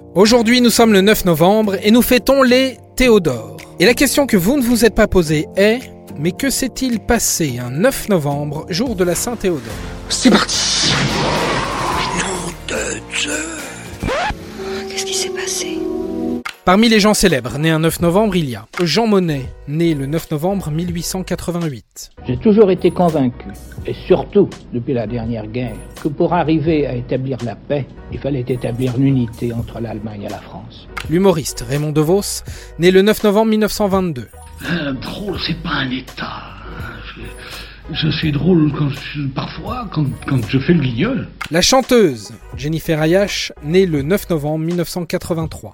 Aujourd'hui, nous sommes le 9 novembre et nous fêtons les Théodores. Et la question que vous ne vous êtes pas posée est: mais que s'est-il passé un 9 novembre, jour de la Saint-Théodore? C'est parti. Nom de Dieu. Qu'est-ce qui s'est passé? Parmi les gens célèbres nés un 9 novembre, il y a Jean Monnet, né le 9 novembre 1888. J'ai toujours été convaincu, et surtout depuis la dernière guerre, que pour arriver à établir la paix, il fallait établir l'unité entre l'Allemagne et la France. L'humoriste Raymond DeVos, né le 9 novembre 1922. Drôle, c'est pas un état. Je suis drôle parfois quand je fais le guignol. La chanteuse Jennifer Ayash, née le 9 novembre 1983.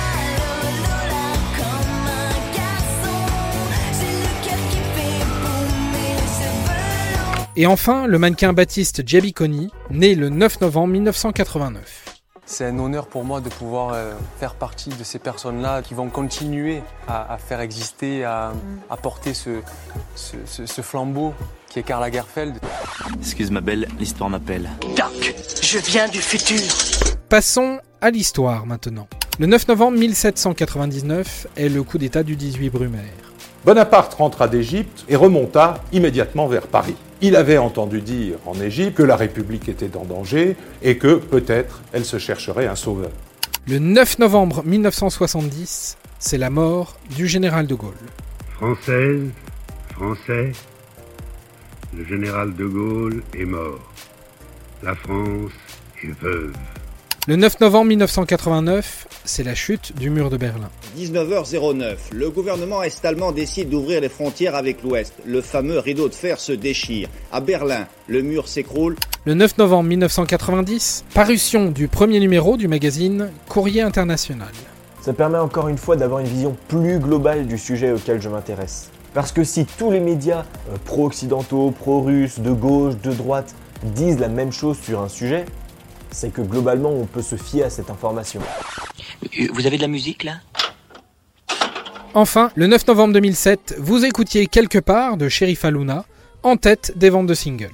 Et enfin, le mannequin Baptiste Giabiconi, né le 9 novembre 1989. C'est un honneur pour moi de pouvoir faire partie de ces personnes-là qui vont continuer à faire exister, à porter ce flambeau qui est Karl Lagerfeld. Excuse ma belle, l'histoire m'appelle. Doc, je viens du futur. Passons à l'histoire maintenant. Le 9 novembre 1799 est le coup d'État du 18 Brumaire. Bonaparte rentra d'Égypte et remonta immédiatement vers Paris. Il avait entendu dire en Égypte que la République était en danger et que, peut-être, elle se chercherait un sauveur. Le 9 novembre 1970, c'est la mort du général de Gaulle. Française, Français, le général de Gaulle est mort. La France est veuve. Le 9 novembre 1989, c'est la chute du mur de Berlin. 19h09, le gouvernement est-allemand décide d'ouvrir les frontières avec l'Ouest. Le fameux rideau de fer se déchire. À Berlin, le mur s'écroule. Le 9 novembre 1990, parution du premier numéro du magazine Courrier International. Ça permet encore une fois d'avoir une vision plus globale du sujet auquel je m'intéresse. Parce que si tous les médias pro-occidentaux, pro-russes, de gauche, de droite disent la même chose sur un sujet, c'est que globalement on peut se fier à cette information. Vous avez de la musique là ? Enfin, le 9 novembre 2007, vous écoutiez Quelque part de Cherif Alouna, en tête des ventes de singles.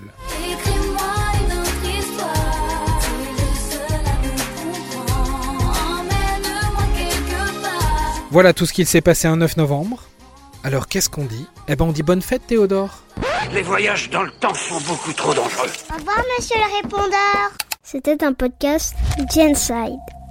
Voilà tout ce qu'il s'est passé un 9 novembre. Alors qu'est-ce qu'on dit ? Eh ben on dit bonne fête Théodore. Les voyages dans le temps sont beaucoup trop dangereux. Au revoir monsieur le répondeur. C'était un podcast Genside.